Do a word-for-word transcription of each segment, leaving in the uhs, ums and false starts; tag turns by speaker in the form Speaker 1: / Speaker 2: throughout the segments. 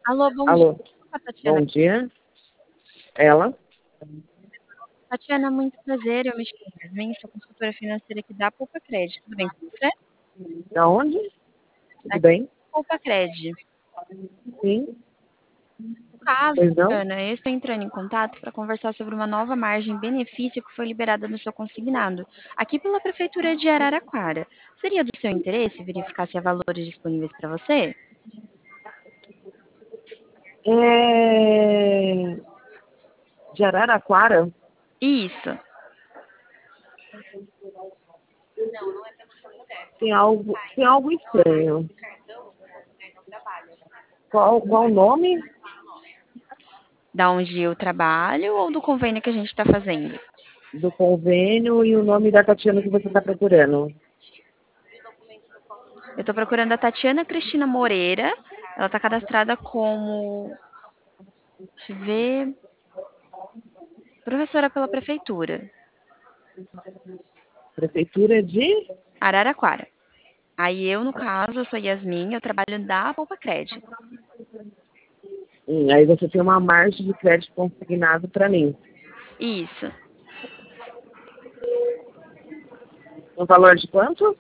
Speaker 1: Alô, bom dia.
Speaker 2: Alô,
Speaker 1: Com a Tatiana.
Speaker 2: bom dia. Ela?
Speaker 1: Tatiana, muito prazer. Eu me chamo Yasmin, sou consultora financeira aqui da Poupa Cred. Tudo bem com você?
Speaker 2: Da onde? Tudo
Speaker 1: Aqui
Speaker 2: bem?
Speaker 1: da Poupa Cred.
Speaker 2: Sim,
Speaker 1: No caso,
Speaker 2: pois não?
Speaker 1: Tatiana, eu estou entrando em contato para conversar sobre uma nova margem benefício que foi liberada no seu consignado, aqui pela Prefeitura de Araraquara. Seria do seu interesse verificar se há valores disponíveis para você?
Speaker 2: É... De Araraquara?
Speaker 1: Isso.
Speaker 2: Tem algo, tem algo estranho. Qual, qual o nome
Speaker 1: Da onde eu trabalho ou do convênio que a gente está fazendo?
Speaker 2: do convênio e o nome da Tatiana que você está procurando?
Speaker 1: Eu estou procurando a Tatiana Cristina Moreira. Ela está cadastrada como, deixa eu ver, professora pela prefeitura.
Speaker 2: Prefeitura de...
Speaker 1: Araraquara. Aí eu, no caso, eu sou Yasmin, eu trabalho da Poupa Cred.
Speaker 2: Hum, aí você tem uma margem de crédito consignado para mim.
Speaker 1: Isso.
Speaker 2: Um valor de quanto?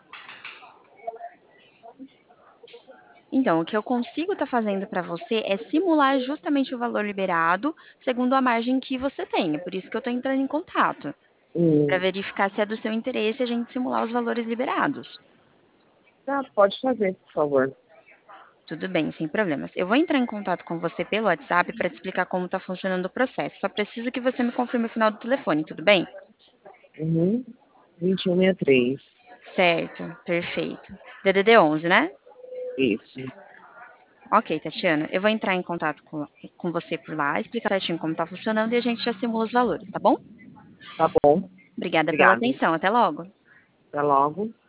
Speaker 1: Então, o que eu consigo estar fazendo para você é simular justamente o valor liberado segundo a margem que você tenha. Por isso que eu estou entrando em contato, para
Speaker 2: Hum,
Speaker 1: verificar se é do seu interesse a gente simular os valores liberados.
Speaker 2: tá, pode fazer, por favor.
Speaker 1: Tudo bem, sem problemas. Eu vou entrar em contato com você pelo WhatsApp para te explicar como está funcionando o processo. Só preciso que você me confirme o final do telefone, tudo bem?
Speaker 2: Uhum. vinte e um sessenta e três.
Speaker 1: Certo, perfeito. D D D onze, né?
Speaker 2: Isso.
Speaker 1: Ok, Tatiana, eu vou entrar em contato com, com você por lá, explicar certinho como está funcionando e a gente já simula os valores, tá bom?
Speaker 2: Tá bom.
Speaker 1: Obrigada pela
Speaker 2: Obrigado.
Speaker 1: atenção, até logo.
Speaker 2: Até logo.